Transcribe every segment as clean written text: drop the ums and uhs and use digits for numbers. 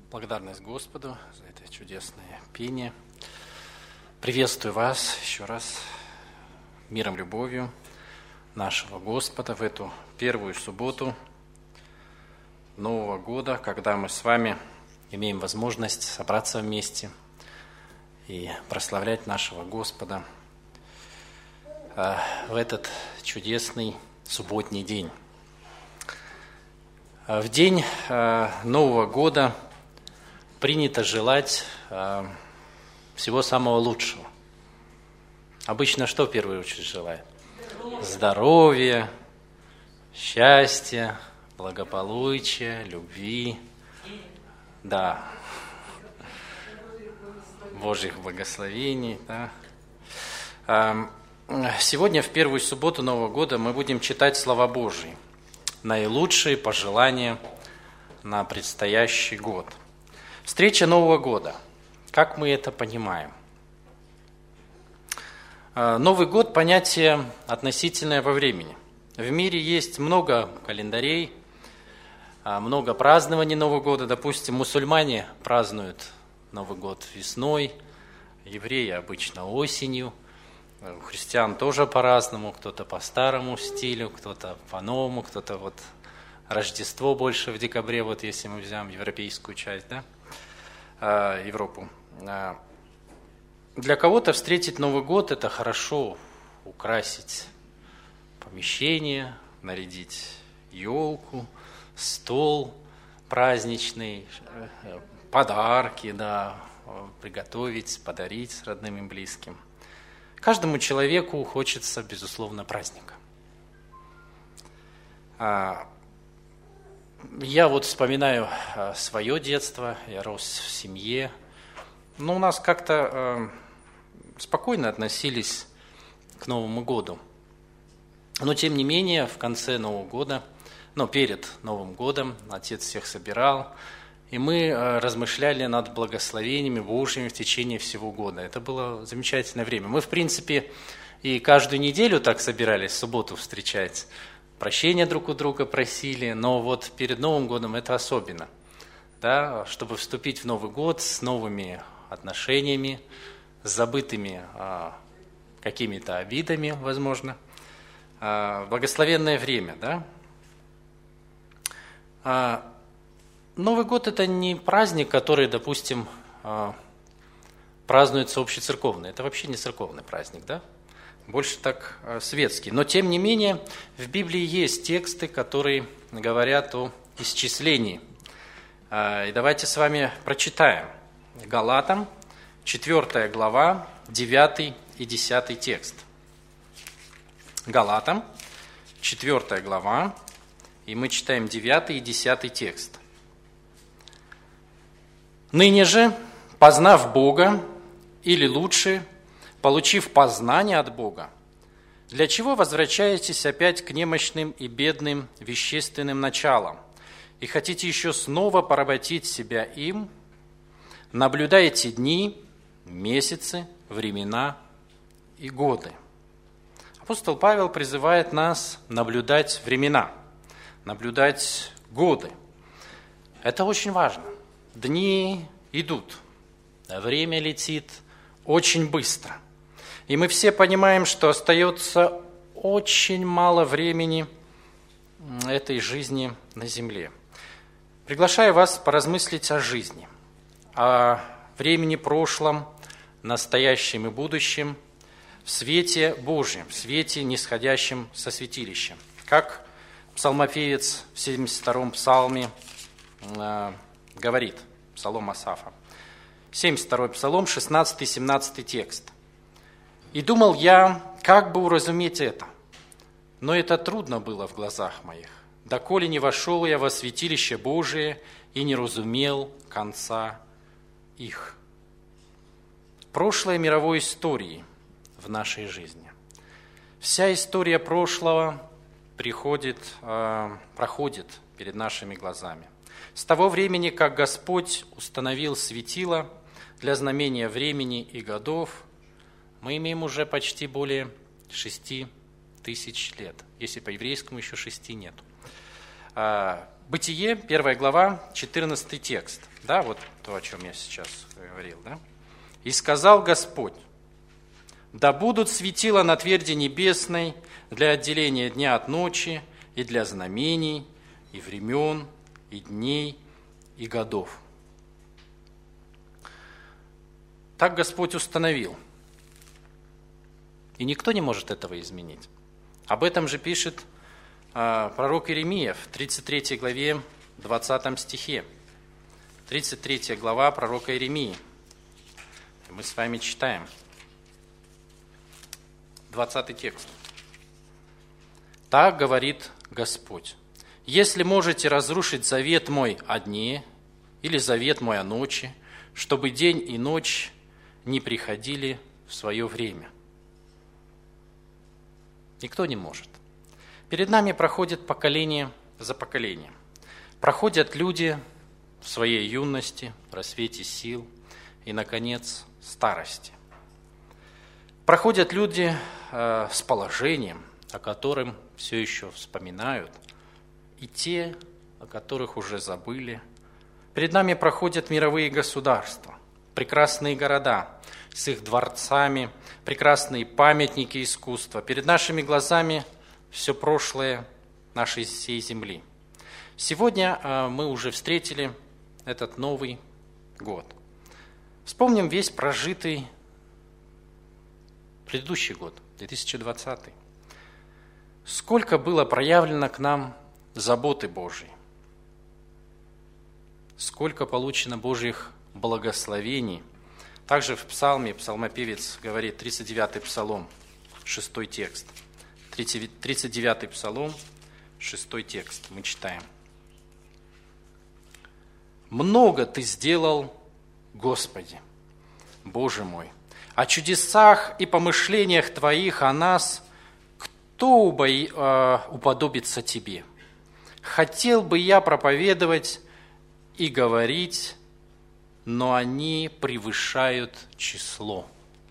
Благодарность Господу за это чудесное пение. Приветствую вас еще раз миром, любовью нашего Господа в эту первую субботу Нового года, когда мы с вами имеем возможность собраться вместе и прославлять нашего Господа в этот чудесный субботний день. В день Нового года принято желать всего самого лучшего. Обычно что в первую очередь желают? Здоровья, счастья, благополучия, любви. Да. Божьих благословений. Да. Сегодня, в первую субботу Нового года, мы будем читать слова Божьи. Наилучшие пожелания на предстоящий год. Встреча Нового года. Как мы это понимаем? Новый год – понятие относительное во времени. В мире есть много календарей, много празднований Нового года. Допустим, мусульмане празднуют Новый год весной, евреи обычно осенью, у христиан тоже по-разному, кто-то по старому стилю, кто-то по-новому, кто-то вот Рождество больше в декабре, вот если мы взяем европейскую часть, да? Европу. Для кого-то встретить Новый год – это хорошо, украсить помещение, нарядить елку, стол праздничный, подарки, да, приготовить, подарить родным и близким. Каждому человеку хочется, безусловно, праздника. Я вот вспоминаю свое детство, я рос в семье, но у нас как-то спокойно относились к Новому году. Но тем не менее, в конце Нового года, перед Новым годом, отец всех собирал, и мы размышляли над благословениями Божьими в течение всего года. Это было замечательное время. Мы, в принципе, и каждую неделю так собирались, в субботу встречать, прощения друг у друга просили, но вот перед Новым годом это особенно, да, чтобы вступить в Новый год с новыми отношениями, с забытыми какими-то обидами, возможно, благословенное время, да. Новый год – это не праздник, который, допустим, празднуется общецерковный, это вообще не церковный праздник, да. Больше так светский. Но, тем не менее, в Библии есть тексты, которые говорят о исчислении. И давайте с вами прочитаем. Галатам, 4 глава, 9 и 10 текст. Галатам, 4 глава, и мы читаем 9 и 10 текст. «Ныне же, познав Бога, или лучше, получив познание от Бога, для чего возвращаетесь опять к немощным и бедным вещественным началам и хотите еще снова поработить себя им, наблюдаете дни, месяцы, времена и годы». Апостол Павел призывает нас наблюдать времена, наблюдать годы. Это очень важно. Дни идут, время летит очень быстро. И мы все понимаем, что остается очень мало времени этой жизни на земле. Приглашаю вас поразмыслить о жизни, о времени прошлом, настоящем и будущем, в свете Божьем, в свете, нисходящем со святилища. Как псалмопевец в 72-м псалме говорит, псалом Асафа. 72-й псалом, 16-17 текст. «И думал я, как бы уразуметь это, но это трудно было в глазах моих, доколе не вошел я во святилище Божие и не разумел конца их». Прошлое мировой истории в нашей жизни. Вся история прошлого проходит перед нашими глазами. С того времени, как Господь установил светило для знамения времени и годов, мы имеем уже почти более 6 тысяч лет, если по еврейскому еще 6 нет. Бытие, 1 глава, 14 текст. Да, вот то, о чем я сейчас говорил. Да? «И сказал Господь, да будут светила на тверди небесной для отделения дня от ночи и для знамений, и времен, и дней, и годов». Так Господь установил. И никто не может этого изменить. Об этом же пишет пророк Иеремия в 33 главе, 20 стихе. 33 глава пророка Иеремии. Мы с вами читаем. 20 текст. «Так говорит Господь, если можете разрушить завет мой о дне или завет мой о ночи, чтобы день и ночь не приходили в свое время». Никто не может. Перед нами проходит поколение за поколением. Проходят люди в своей юности, в рассвете сил и, наконец, старости. Проходят люди с положением, о котором все еще вспоминают, и те, о которых уже забыли. Перед нами проходят мировые государства, прекрасные города с их дворцами, прекрасные памятники искусства. Перед нашими глазами все прошлое нашей всей земли. Сегодня мы уже встретили этот Новый год. Вспомним весь прожитый предыдущий год, 2020. Сколько было проявлено к нам заботы Божьей. Сколько получено Божьих благословений. Также в псалме псалмопевец говорит, 39-й псалом, 6 текст. 39-й псалом, 6 текст, мы читаем. «Много Ты сделал, Господи, Боже мой, о чудесах и помышлениях Твоих о нас, кто уподобится Тебе? Хотел бы я проповедовать и говорить, но они превышают число».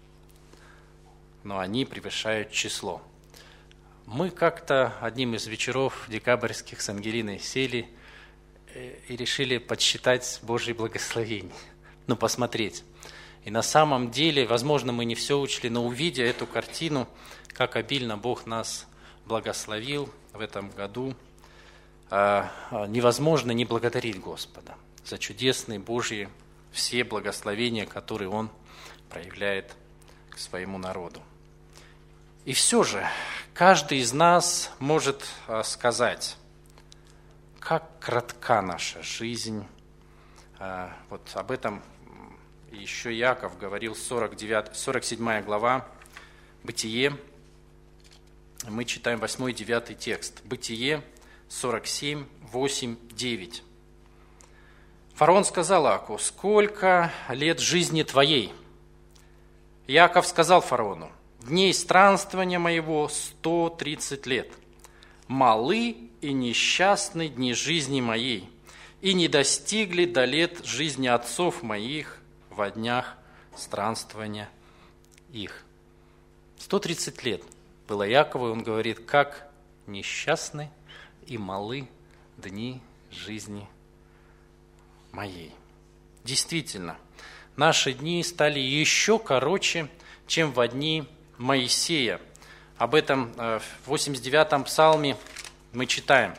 Но они превышают число. Мы как-то одним из вечеров декабрьских с Ангелиной сели и решили подсчитать Божьи благословения, посмотреть. И на самом деле, возможно, мы не все учли, но увидя эту картину, как обильно Бог нас благословил в этом году, невозможно не благодарить Господа за чудесные Божьи все благословения, которые Он проявляет к своему народу. И все же, каждый из нас может сказать, как кратка наша жизнь. Вот об этом еще Иаков говорил, 47 глава, Бытие. Мы читаем 8 и 9 текст. Бытие 47, 8, 9. Фараон сказал Иакову: «Сколько лет жизни твоей?» Иаков сказал фараону: «Дней странствования моего 130 лет. Малы и несчастны дни жизни моей, и не достигли до лет жизни отцов моих во днях странствования их». 130 лет было Иакову, и он говорит, как несчастны и малы дни жизни моей. Действительно, наши дни стали еще короче, чем во дни Моисея. Об этом в 89-м псалме мы читаем.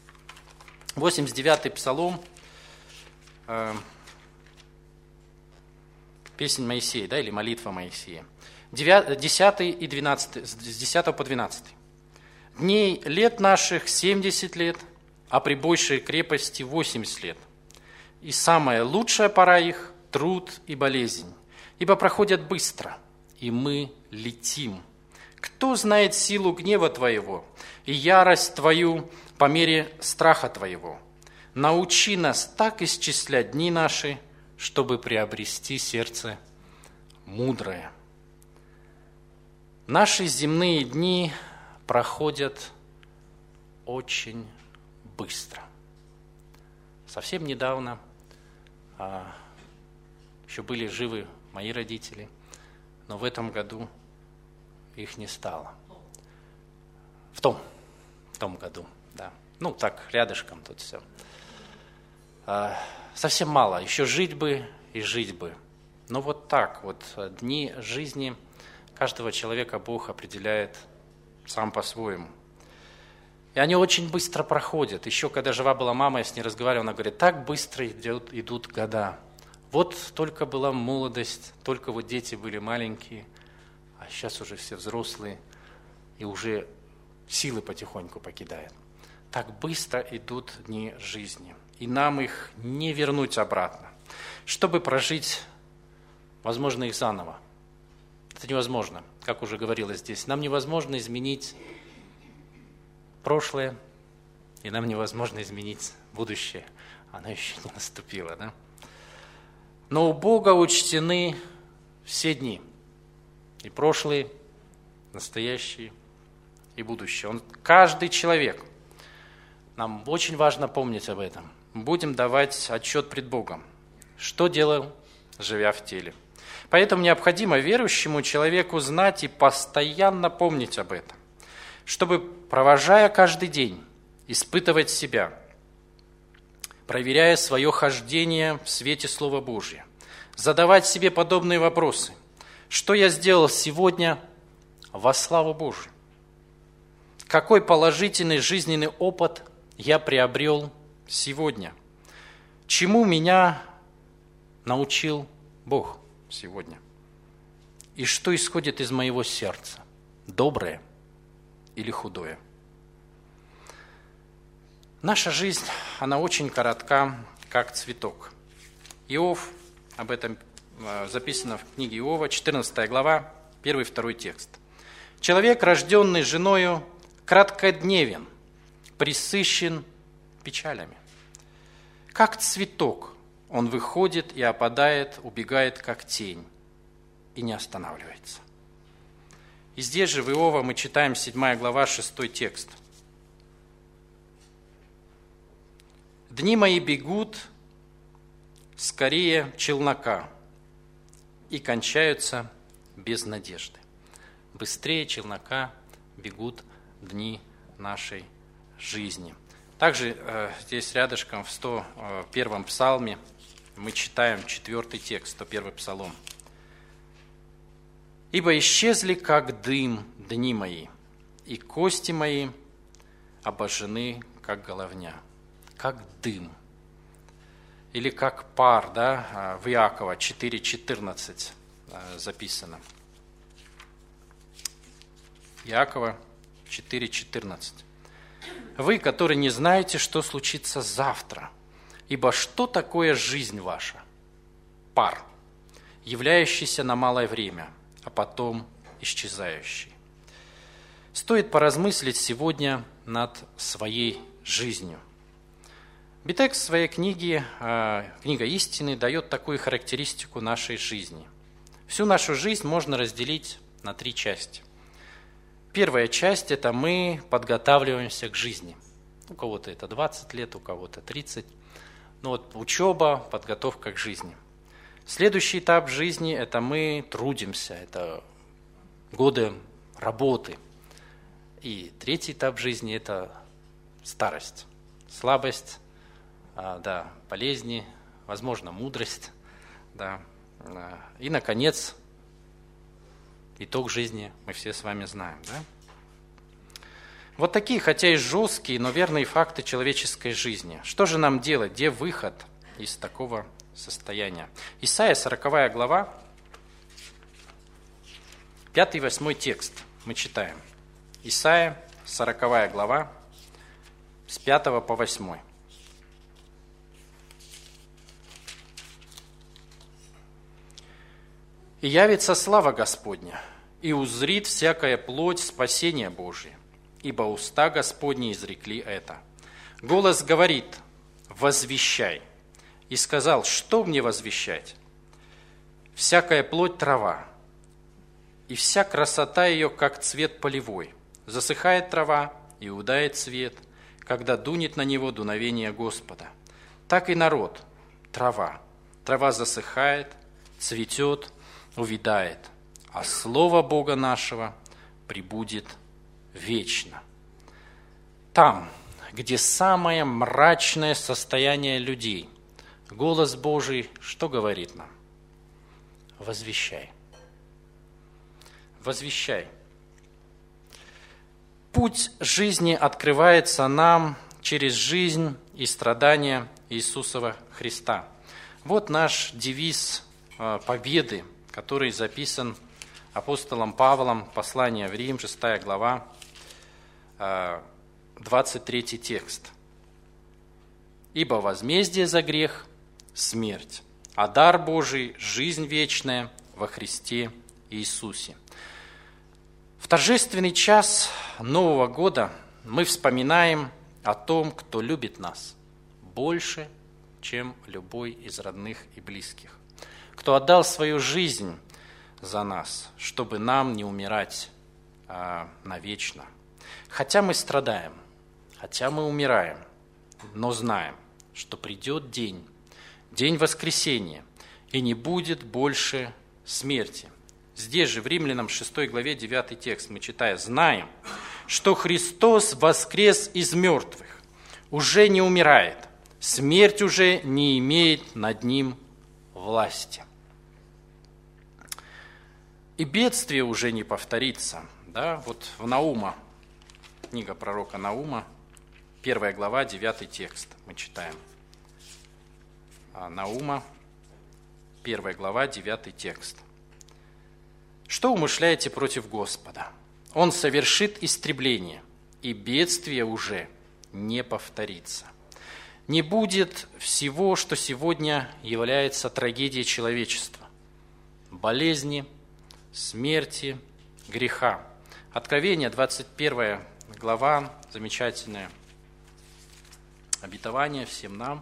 89-й псалом, песнь Моисея, или молитва Моисея. 10 и 12, с 10 по 12. «Дней лет наших 70 лет, а при большей крепости 80 лет. И самая лучшая пора их – труд и болезнь, ибо проходят быстро, и мы летим. Кто знает силу гнева Твоего и ярость Твою по мере страха Твоего? Научи нас так исчислять дни наши, чтобы приобрести сердце мудрое». Наши земные дни проходят очень быстро. Совсем недавно еще были живы мои родители, но в этом году их не стало. В том году, да. Ну, так, рядышком тут все. Совсем мало, еще жить бы и жить бы. Но вот так вот дни жизни каждого человека Бог определяет сам по-своему. И они очень быстро проходят. Еще когда жива была мама, я с ней разговаривал, она говорит, так быстро идут года. Вот только была молодость, только вот дети были маленькие, а сейчас уже все взрослые, и уже силы потихоньку покидают. Так быстро идут дни жизни, и нам их не вернуть обратно. Чтобы прожить, возможно, их заново. Это невозможно, как уже говорилось здесь. Нам невозможно изменить прошлое, и нам невозможно изменить будущее. Оно еще не наступило, да? Но у Бога учтены все дни, и прошлые, настоящие, и будущее. Каждый человек, нам очень важно помнить об этом, будем давать отчет пред Богом, что делал, живя в теле. Поэтому необходимо верующему человеку знать и постоянно помнить об этом, чтобы, провожая каждый день, испытывать себя, проверяя свое хождение в свете Слова Божия, задавать себе подобные вопросы. Что я сделал сегодня во славу Божию? Какой положительный жизненный опыт я приобрел сегодня? Чему меня научил Бог сегодня? И что исходит из моего сердца? Доброе или худое? Наша жизнь, она очень коротка, как цветок. Иов, об этом записано в книге Иова, 14 глава, 1-2 текст. «Человек, рожденный женою, краткодневен, пресыщен печалями. Как цветок он выходит и опадает, убегает, как тень, и не останавливается». И здесь же в Иова мы читаем 7 глава, 6 текст. «Дни мои бегут скорее челнока и кончаются без надежды». Быстрее челнока бегут дни нашей жизни. Также здесь рядышком в 101-м псалме мы читаем 4 текст, 101-й псалом. «Ибо исчезли, как дым, дни мои, и кости мои обожжены, как головня». Как дым. Или как пар, да, в Иакова 4:14 записано. Иакова 4:14. «Вы, которые не знаете, что случится завтра, ибо что такое жизнь ваша? Пар, являющийся на малое время, а потом исчезающий». Стоит поразмыслить сегодня над своей жизнью. Битек в своей книге «Книга истины» дает такую характеристику нашей жизни. Всю нашу жизнь можно разделить на 3 части. Первая часть – это мы подготавливаемся к жизни. У кого-то это 20 лет, у кого-то 30. Ну вот учеба, подготовка к жизни. Следующий этап жизни – это мы трудимся, это годы работы. И третий этап жизни – это старость, слабость, болезни, возможно, мудрость. Да. И, наконец, итог жизни мы все с вами знаем. Да? Вот такие, хотя и жесткие, но верные факты человеческой жизни. Что же нам делать? Где выход из такого состояния? Исайя, 40 глава, 5-8 текст мы читаем. Исайя, 40 глава, с 5 по 8. «И явится слава Господня, и узрит всякая плоть спасения Божие, ибо уста Господни изрекли это. Голос говорит: возвещай. И сказал: что мне возвещать? Всякая плоть трава, и вся красота ее, как цвет полевой. Засыхает трава, и удает цвет, когда дунет на него дуновение Господа. Так и народ, трава. Трава засыхает, цветет, увядает, а слово Бога нашего пребудет вечно». Там, где самое мрачное состояние людей, голос Божий что говорит нам? Возвещай. Возвещай. Путь жизни открывается нам через жизнь и страдания Иисусова Христа. Вот наш девиз победы, который записан апостолом Павлом, послание в Рим, 6 глава, 23 текст. «Ибо возмездие за грех – смерть, а дар Божий – жизнь вечная во Христе Иисусе». В торжественный час Нового года мы вспоминаем о том, кто любит нас больше, чем любой из родных и близких, кто отдал свою жизнь за нас, чтобы нам не умирать навечно. Хотя мы страдаем, хотя мы умираем, но знаем, что придет день, день воскресения, и не будет больше смерти. Здесь же, в Римлянам 6 главе 9 текст, мы читаем: «Знаем, что Христос воскрес из мертвых, уже не умирает, смерть уже не имеет над ним власти». И бедствие уже не повторится. Да? Вот в Наума, книга пророка Наума, 1 глава, 9 текст мы читаем. Наума, 1 глава, 9 текст. «Что умышляете против Господа? Он совершит истребление, и бедствие уже не повторится. Не будет всего, что сегодня является трагедией человечества: болезни, смерти, греха». Откровение, 21 глава, замечательное обетование всем нам.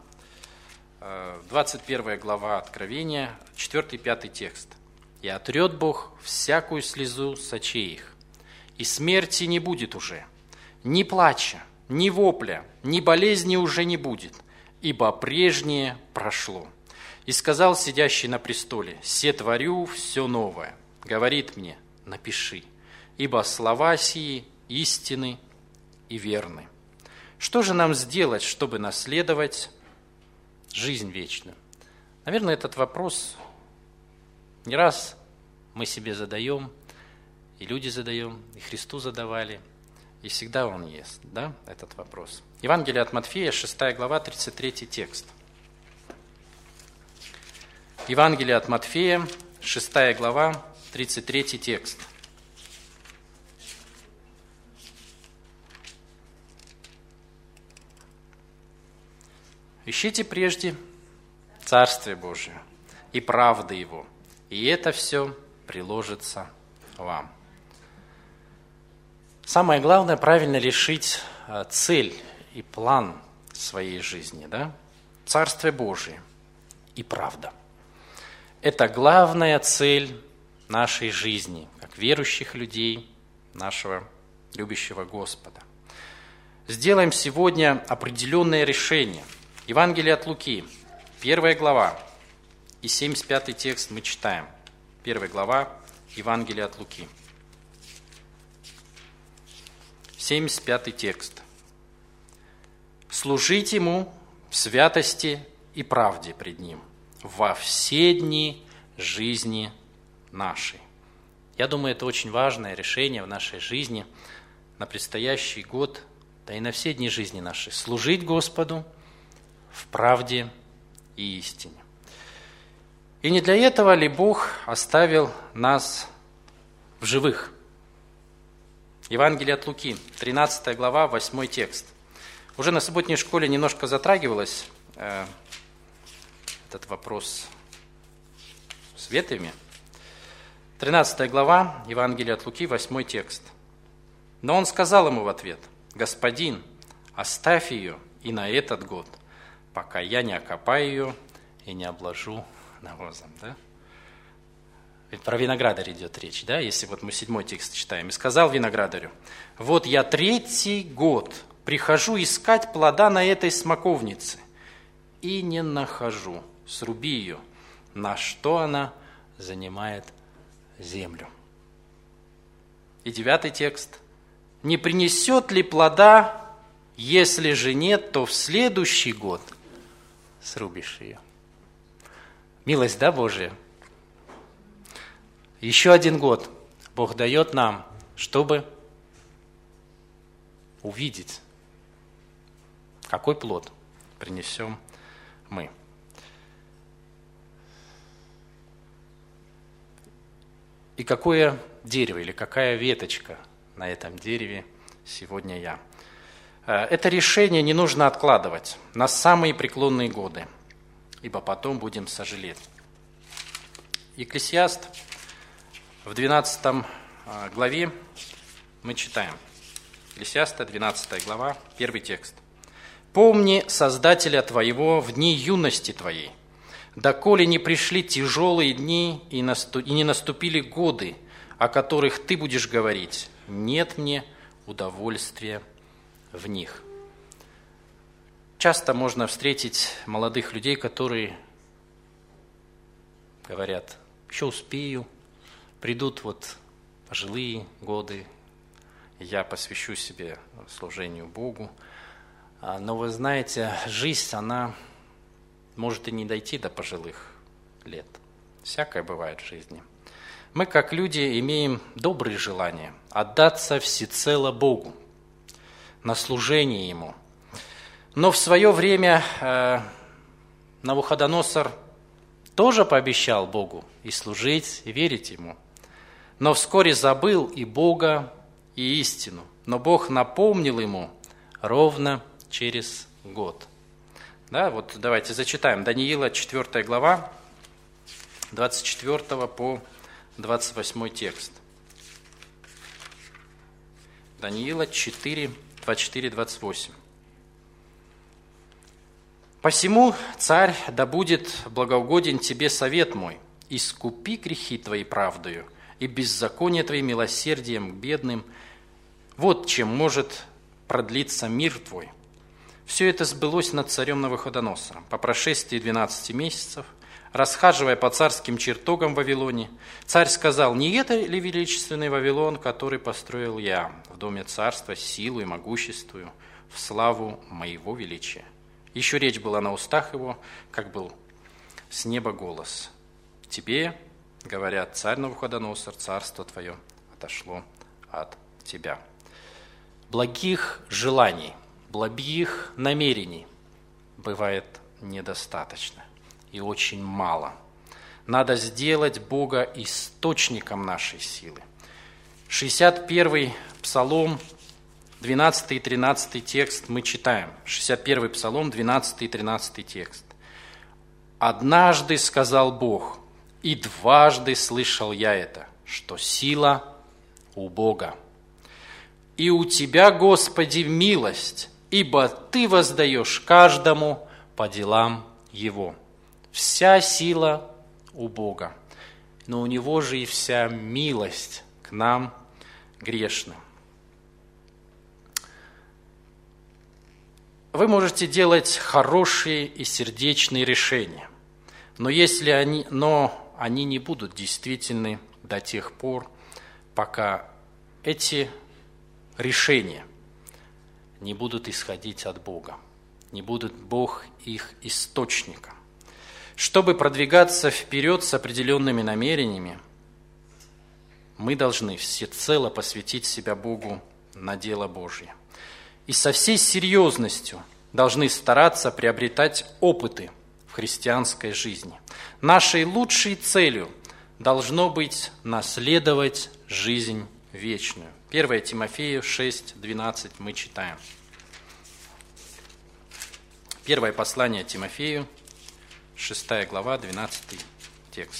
21 глава Откровения, 4-5 текст. «И отрет Бог всякую слезу с очей их, и смерти не будет уже, ни плача, ни вопля, ни болезни уже не будет, ибо прежнее прошло. И сказал сидящий на престоле: се творю все новое. Говорит мне: напиши, ибо слова сии истины и верны». Что же нам сделать, чтобы наследовать жизнь вечную? Наверное, этот вопрос не раз мы себе задаем, и люди задаем, и Христу задавали, и всегда Он есть, да, этот вопрос. Евангелие от Матфея, 6 глава, 33 текст. Евангелие от Матфея, 6 глава, 33 текст. «Ищите прежде Царствие Божие и правды Его, и это все приложится вам». Самое главное – правильно решить цель и план своей жизни. Да? Царствие Божие и правда. Это главная цель нашей жизни, как верующих людей, нашего любящего Господа. Сделаем сегодня определенное решение. Евангелие от Луки, 1 глава, и 75 текст мы читаем. 1 глава Евангелия от Луки. 75 текст. «Служить Ему в святости и правде пред Ним во все дни жизни нашей». Я думаю, это очень важное решение в нашей жизни на предстоящий год, да и на все дни жизни нашей. Служить Господу в правде и истине. И не для этого ли Бог оставил нас в живых? Евангелие от Луки, 13 глава, 8 текст. Уже на субботней школе немножко затрагивалось этот вопрос с ветвями. 13 глава, Евангелие от Луки, 8 текст. «Но он сказал ему в ответ: Господин, оставь ее и на этот год, пока я не окопаю ее и не обложу навозом». Да? Ведь про виноградарь идет речь, да? Если вот мы 7 текст читаем. «И сказал виноградарю: вот я 3-й год прихожу искать плода на этой смоковнице, и не нахожу. Сруби ее, на что она занимает землю». И 9 текст. «Не принесет ли плода Если же нет, то в следующий год срубишь ее. Милость, да, Божия? Еще один год Бог дает нам, чтобы увидеть, какой плод принесем мы. И какое дерево или какая веточка на этом дереве сегодня я. Это решение не нужно откладывать на самые преклонные годы, ибо потом будем сожалеть. Екклесиаст в 12 главе мы читаем. Екклесиаста, 12 глава, 1 текст. «Помни Создателя твоего в дни юности твоей, доколе не пришли тяжелые дни и не наступили годы, о которых ты будешь говорить, нет мне удовольствия в них». Часто можно встретить молодых людей, которые говорят: еще успею, придут пожилые годы, я посвящу себе служению Богу. Но вы знаете, жизнь, она может и не дойти до пожилых лет. Всякое бывает в жизни. Мы, как люди, имеем добрые желания отдаться всецело Богу, на служение Ему. Но в свое время Навуходоносор тоже пообещал Богу и служить, и верить Ему. Но вскоре забыл и Бога, и истину. Но Бог напомнил ему ровно через год. Да, давайте зачитаем. Даниила, 4 глава, 24 по 28 текст. Даниила 4, 24, 28. «Посему, царь, да будет благоугоден тебе совет мой, искупи грехи твои правдою, и беззаконие твои милосердием к бедным. Вот чем может продлиться мир твой». Все это сбылось над царем Навуходоносором. По прошествии 12 месяцев, расхаживая по царским чертогам в Вавилоне, царь сказал: «Не это ли величественный Вавилон, который построил я в доме царства силу и могуществую, в славу моего величия?» Еще речь была на устах его, как был с неба голос: «Тебе, говорят, царь Навуходоносор, царство твое отошло от тебя». Благих желаний, благих намерений бывает недостаточно и очень мало. Надо сделать Бога источником нашей силы. 61-й Псалом, 12 и 13 текст мы читаем. 61-й Псалом, 12 и 13 текст. «Однажды сказал Бог, и дважды слышал я это, что сила у Бога. И у Тебя, Господи, милость, ибо Ты воздаешь каждому по делам его». Вся сила у Бога, но у Него же и вся милость к нам, грешным. Вы можете делать хорошие и сердечные решения, но они не будут действительны до тех пор, пока эти решения не будут исходить от Бога, не будет Бог их источником. Чтобы продвигаться вперед с определенными намерениями, мы должны всецело посвятить себя Богу на дело Божье. И со всей серьезностью должны стараться приобретать опыты в христианской жизни. Нашей лучшей целью должно быть наследовать жизнь вечную. 1 Тимофею 6, 12 мы читаем. Первое послание Тимофею, 6 глава, 12 текст.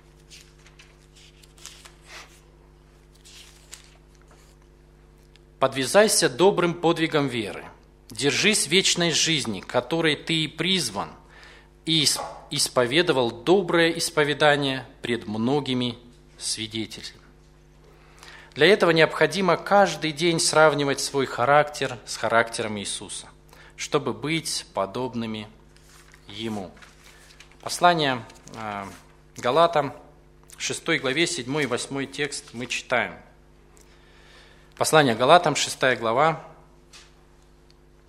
«Подвязайся добрым подвигом веры, держись вечной жизни, которой ты и призван, и исповедовал доброе исповедание пред многими свидетелями». Для этого необходимо каждый день сравнивать свой характер с характером Иисуса, чтобы быть подобными Ему. Послание Галатам, 6 главе, 7 и 8 текст мы читаем. Послание Галатам, 6 глава,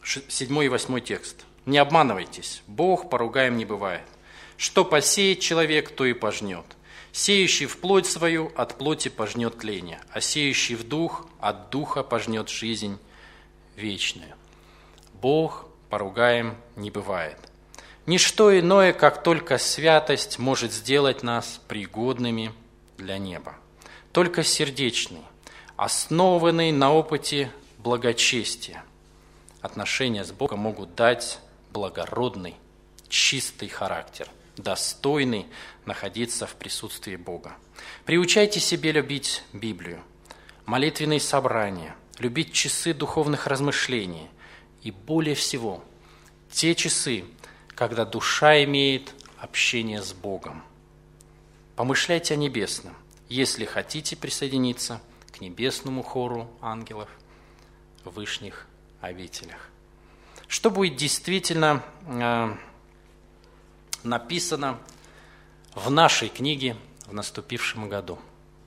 7 и 8 текст. «Не обманывайтесь, Бог поругаем не бывает. Что посеет человек, то и пожнет. Сеющий в плоть свою от плоти пожнет тление, а сеющий в дух от духа пожнет жизнь вечную. Бог поругаем не бывает». Ничто иное, как только святость, может сделать нас пригодными для неба. Только сердечный, основанный на опыте благочестия, отношения с Богом могут дать благородный, чистый характер, достойный находиться в присутствии Бога. Приучайте себе любить Библию, молитвенные собрания, любить часы духовных размышлений и более всего те часы, когда душа имеет общение с Богом. Помышляйте о небесном, если хотите присоединиться к небесному хору ангелов в вышних обителях. Что будет действительно написано в нашей книге в наступившем году?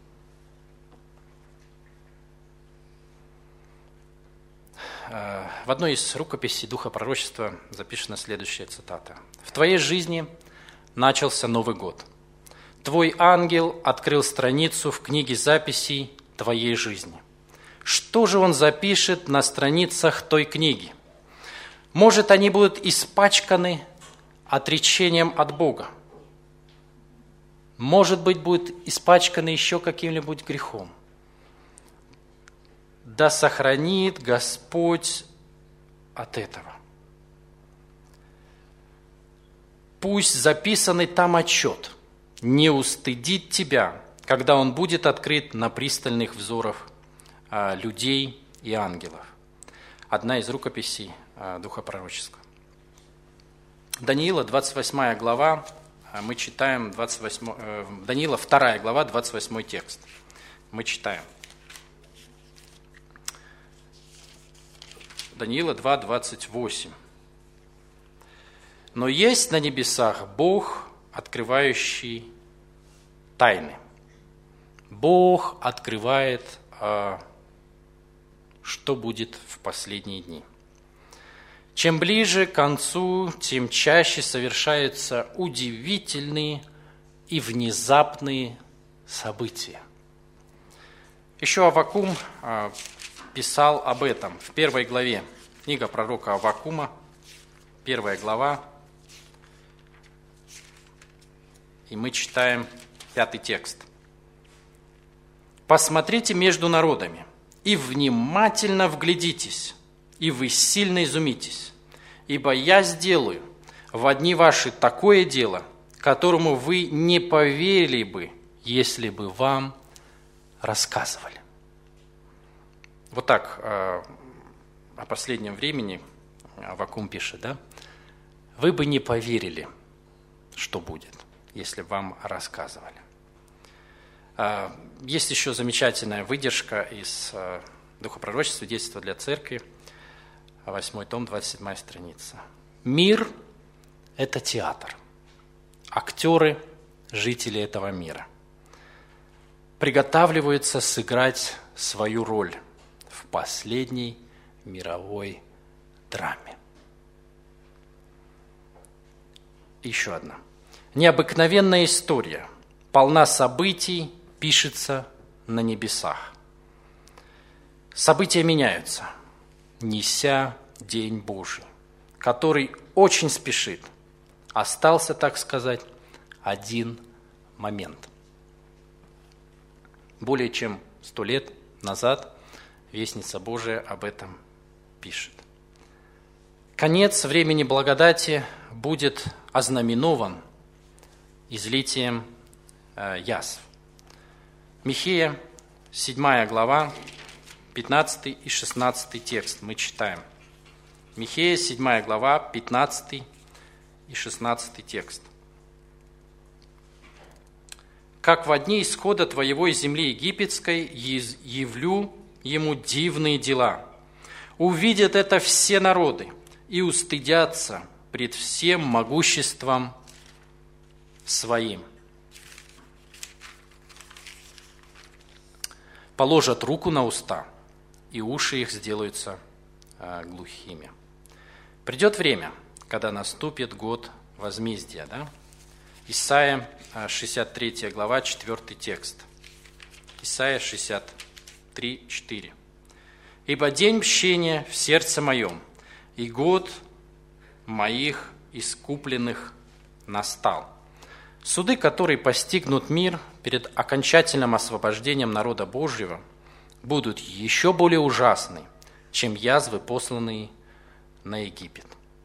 В одной из рукописей Духа пророчества записана следующая цитата. «В твоей жизни начался Новый год. Твой ангел открыл страницу в книге записей твоей жизни. Что же он запишет на страницах той книги? Может, они будут испачканы отречением от Бога. Может быть, будут испачканы еще каким-нибудь грехом. Да сохранит Господь от этого. Пусть записанный там отчет не устыдит тебя, когда он будет открыт на пристальных взорах людей и ангелов». Одна из рукописей Духа пророческого. Даниила, 28 глава, мы читаем, Даниила, 2 глава, 28 текст. Мы читаем. Даниила 2, 28. «Но есть на небесах Бог, открывающий тайны». Бог открывает, что будет в последние дни. Чем ближе к концу, тем чаще совершаются удивительные и внезапные события. Еще Аввакум писал об этом в 1 главе. Книга пророка Аввакума, 1 глава. И мы читаем 5 текст. «Посмотрите между народами, и внимательно вглядитесь, и вы сильно изумитесь, ибо я сделаю в дни ваши такое дело, которому вы не поверили бы, если бы вам рассказывали». Вот так о последнем времени Аввакум пишет, да? Вы бы не поверили, что будет, если вам рассказывали. Есть еще замечательная выдержка из Духа пророчества, «Свидетельство для церкви», 8 том, 27 страница. «Мир – это театр. Актеры – жители этого мира. Приготавливаются сыграть свою роль в последней мировой драме». Еще одна. Необыкновенная история, полна событий, пишется на небесах. События меняются, неся день Божий, который очень спешит. Остался, так сказать, один момент. Более чем 100 лет назад Вестница Божия об этом пишет. Конец времени благодати будет ознаменован излитием язв. Михея, 7 глава, 15 и 16 текст мы читаем. Михея, 7 глава, 15 и 16 текст. «Как во дни исхода твоего из земли египетской явлю ему дивные дела. Увидят это все народы и устыдятся пред всем могуществом своим. Положат руку на уста, и уши их сделаются глухими». Придет время, когда наступит год возмездия. Да? Исайя 63 глава, 4 текст. Исайя 63, 4. «Ибо день мщения в сердце моем, и год моих искупленных настал». Суды, которые постигнут мир перед окончательным освобождением народа Божьего, будут еще более ужасны, чем язвы, посланные на Египет.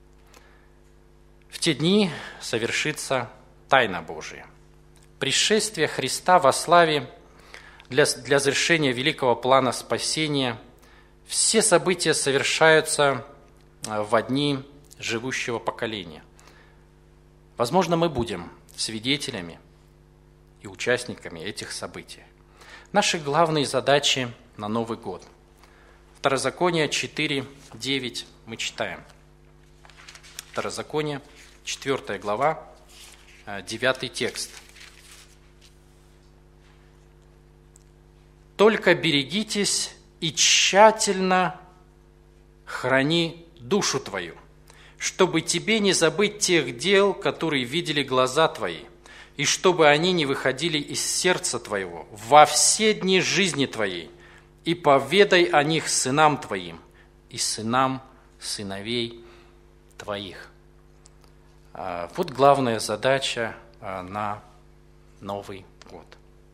В те дни совершится тайна Божия. Пришествие Христа во славе для завершения великого плана спасения. Все события совершаются в дни живущего поколения. Возможно, мы будем свидетелями и участниками этих событий. Наши главные задачи на Новый год. Второзаконие 4:9 мы читаем. Второзаконие, 4 глава, 9 текст. «Только берегитесь и тщательно храни душу твою, чтобы тебе не забыть тех дел, которые видели глаза твои, и чтобы они не выходили из сердца твоего во все дни жизни твоей, и поведай о них сынам твоим и сынам сыновей твоих». Вот главная задача на Новый год.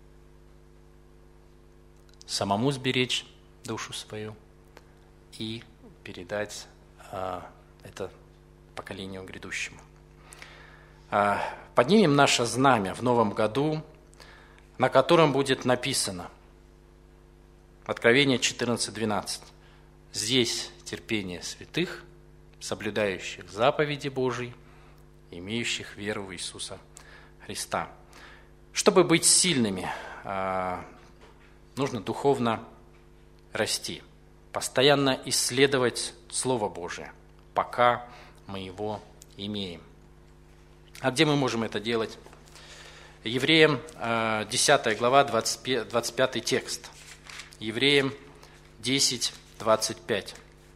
Самому сберечь душу свою и передать это поколению грядущему. Поднимем наше знамя в новом году, на котором будет написано Откровение 14:12. «Здесь терпение святых, соблюдающих заповеди Божьи, имеющих веру в Иисуса Христа». Чтобы быть сильными, нужно духовно расти, постоянно исследовать Слово Божие, пока мы его имеем. А где мы можем это делать? Евреям 10 глава, 25 текст. Евреям 10:25.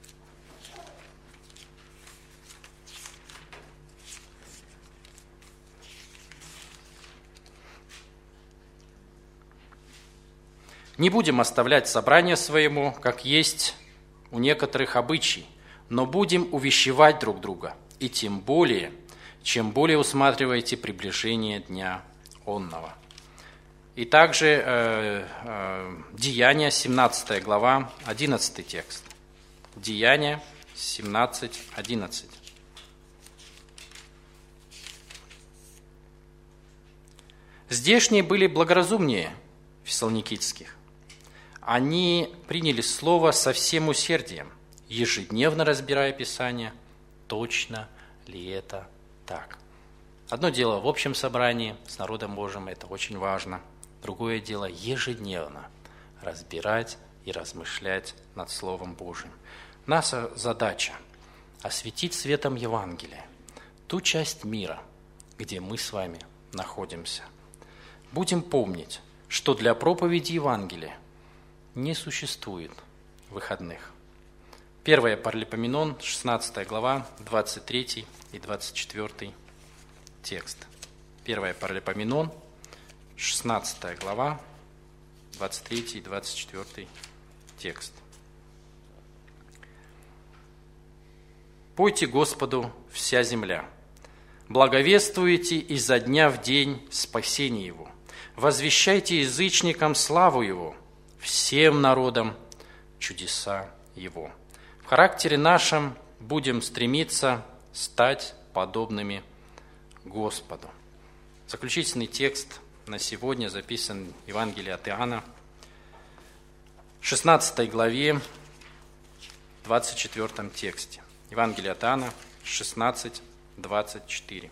«Не будем оставлять собрание своему, как есть у некоторых обычай, но будем увещевать друг друга, и тем более, чем более усматриваете приближение дня онного». И также Деяния, 17 глава, 11 текст. Деяния 17:11. «Здешние были благоразумнее фессалоникийских. Они приняли слово со всем усердием, ежедневно разбирая Писание, точно ли это так». Одно дело в общем собрании с народом Божьим, это очень важно. Другое дело ежедневно разбирать и размышлять над Словом Божьим. Наша задача – осветить светом Евангелия ту часть мира, где мы с вами находимся. Будем помнить, что для проповеди Евангелия не существует выходных. 1 Паралипоменон, 16 глава, 23 и 24 текст. 1 Паралипоменон, 16 глава, 23 и 24 текст. «Пойте Господу вся земля, благовествуйте изо дня в день спасение Его, возвещайте язычникам славу Его, всем народам чудеса Его». В характере нашем будем стремиться стать подобными Господу. Заключительный текст на сегодня записан в Евангелии от Иоанна, 16 главе, 24 тексте. Евангелие от Иоанна, 16, 24.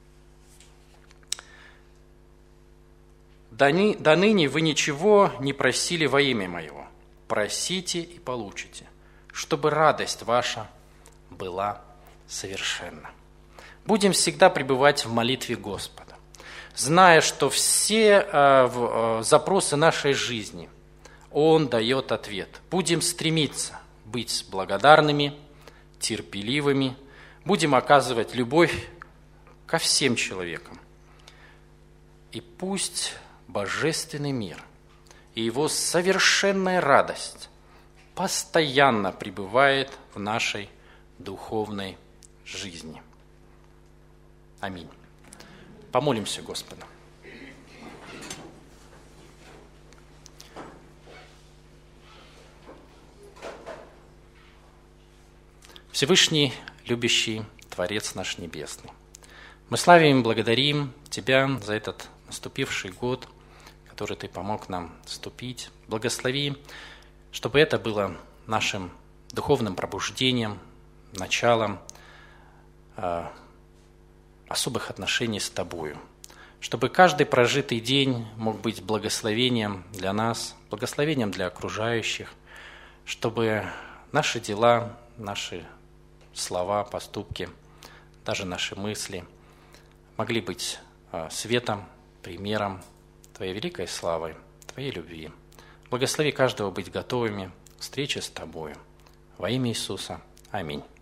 «До ныне вы ничего не просили во имя Моего. Просите и получите, чтобы радость ваша была совершенна». Будем всегда пребывать в молитве Господа, зная, что все запросы нашей жизни Он дает ответ. Будем стремиться быть благодарными, терпеливыми, Будем оказывать любовь ко всем человекам. И пусть божественный мир и его совершенная радость постоянно пребывает в нашей духовной жизни. Аминь. Помолимся Господу. Всевышний, любящий Творец наш Небесный, мы славим и благодарим Тебя за этот наступивший год, который Ты помог нам вступить. Благослови, чтобы это было нашим духовным пробуждением, началом особых отношений с Тобою, чтобы каждый прожитый день мог быть благословением для нас, благословением для окружающих, чтобы наши дела, наши слова, поступки, даже наши мысли могли быть светом, примером Твоей великой славы, Твоей любви. Благослови каждого быть готовыми к встрече с Тобою. Во имя Иисуса. Аминь.